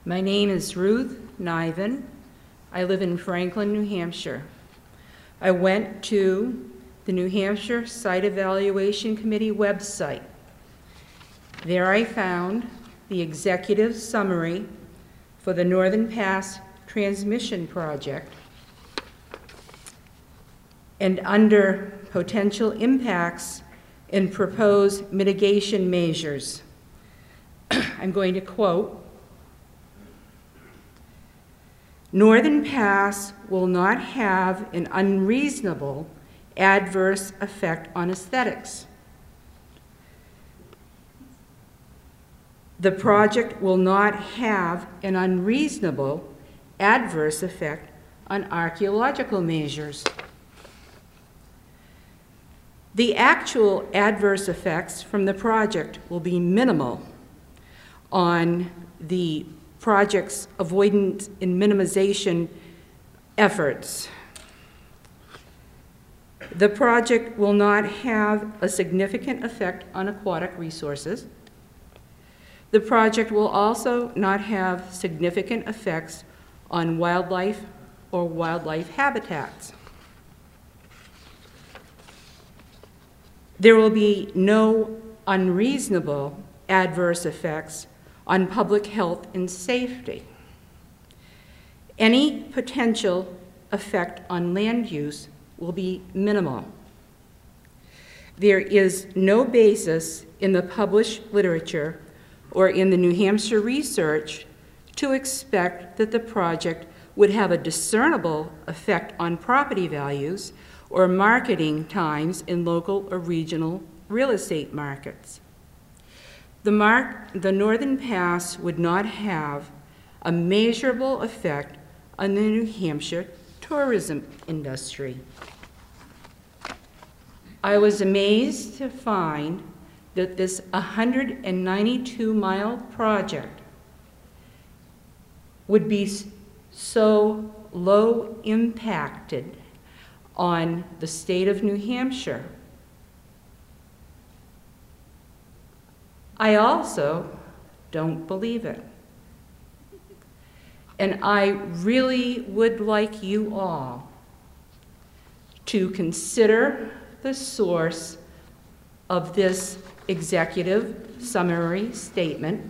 My name is Ruth Niven. I live in Franklin, New Hampshire. I went to the New Hampshire Site Evaluation Committee website. There I found the executive summary for the Northern Pass Transmission Project. And under potential impacts and proposed mitigation measures, I'm going to quote, "Northern Pass will not have an unreasonable adverse effect on aesthetics. The project will not have an unreasonable adverse effect on archaeological measures. The actual adverse effects from the project will be minimal on the project's avoidance and minimization efforts. The project will not have a significant effect on aquatic resources. The project will also not have significant effects on wildlife or wildlife habitats. There will be no unreasonable adverse effects on public health and safety. Any potential effect on land use will be minimal. There is no basis in the published literature or in the New Hampshire research to expect that the project would have a discernible effect on property values or marketing times in local or regional real estate markets. The Northern Pass would not have a measurable effect on the New Hampshire tourism industry." I was amazed to find that this 192-mile project would be so low impacted on the state of New Hampshire. I also don't believe it. And I really would like you all to consider the source of this executive summary statement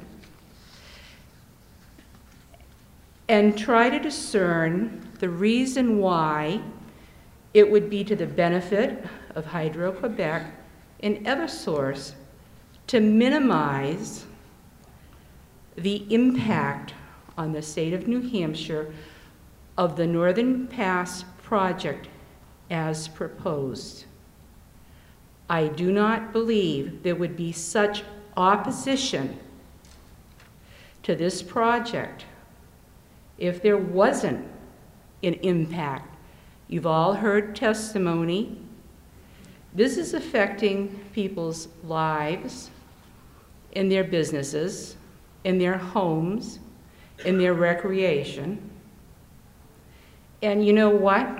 and try to discern the reason why it would be to the benefit of Hydro-Quebec and Eversource to minimize the impact on the state of New Hampshire of the Northern Pass project as proposed. I do not believe there would be such opposition to this project if there wasn't an impact. You've all heard testimony. This is affecting people's lives, in their businesses, in their homes, in their recreation. And you know what?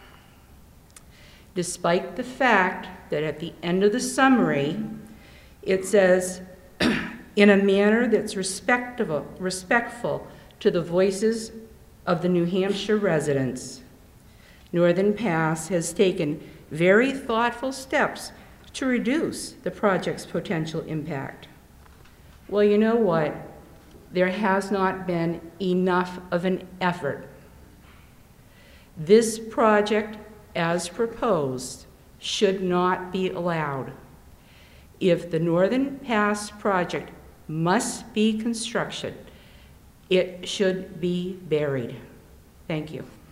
Despite the fact that at the end of the summary, it says, "in a manner that's respectful to the voices of the New Hampshire residents, Northern Pass has taken very thoughtful steps to reduce the project's potential impact." Well, you know what? There has not been enough of an effort. This project, as proposed, should not be allowed. If the Northern Pass project must be constructed, it should be buried. Thank you.